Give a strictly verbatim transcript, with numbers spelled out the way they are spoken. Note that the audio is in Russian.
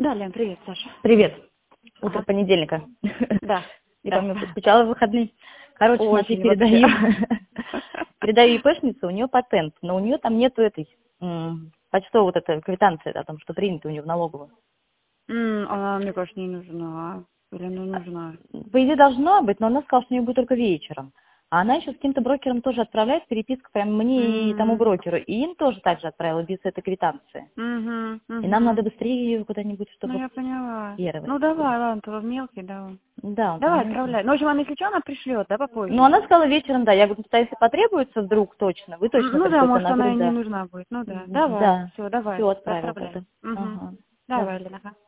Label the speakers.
Speaker 1: Да, Лен, привет, Саша.
Speaker 2: Привет. Утро
Speaker 1: Ага.
Speaker 2: понедельника.
Speaker 1: Да.
Speaker 2: Я
Speaker 1: Да.
Speaker 2: помню, скучала в выходные. Короче, смотри,
Speaker 1: Очень
Speaker 2: передаю,
Speaker 1: вообще.
Speaker 2: передаю ИПшнице, у нее патент, но у нее там нету этой м, почтовой вот этой квитанции, да, там, что принято у нее в налоговую.
Speaker 1: М, Она, мне кажется, не нужна. Или она нужна?
Speaker 2: По идее, должно быть, но она сказала, что у нее будет только вечером. А она еще с каким-то брокером тоже отправляет переписку прям мне и тому
Speaker 1: М,
Speaker 2: брокеру. И им тоже так же отправила без этой квитанции.
Speaker 1: мгм,
Speaker 2: И нам
Speaker 1: мгм.
Speaker 2: надо быстрее ее куда-нибудь,
Speaker 1: Ну,
Speaker 2: чтобы
Speaker 1: я поняла.
Speaker 2: первое.
Speaker 1: Ну, давай, ладно, то в мелкий, давай.
Speaker 2: Да, он там
Speaker 1: Давай,
Speaker 2: мелкий.
Speaker 1: отправляй. Ну, в общем, она, если что, она пришлет, да,
Speaker 2: Ну,
Speaker 1: попозже?
Speaker 2: она сказала вечером, да. Я говорю, что если потребуется вдруг точно, вы
Speaker 1: М,
Speaker 2: точно
Speaker 1: Ну, да,
Speaker 2: пришлете.
Speaker 1: может,
Speaker 2: Она
Speaker 1: она и
Speaker 2: говорит,
Speaker 1: не
Speaker 2: да.
Speaker 1: нужна будет. Ну, да. Давай,
Speaker 2: Да,
Speaker 1: все, давай,
Speaker 2: все отправил
Speaker 1: отправляй.
Speaker 2: тогда.
Speaker 1: Угу.
Speaker 2: Ага,
Speaker 1: Давай,
Speaker 2: давай.
Speaker 1: Лена, ага.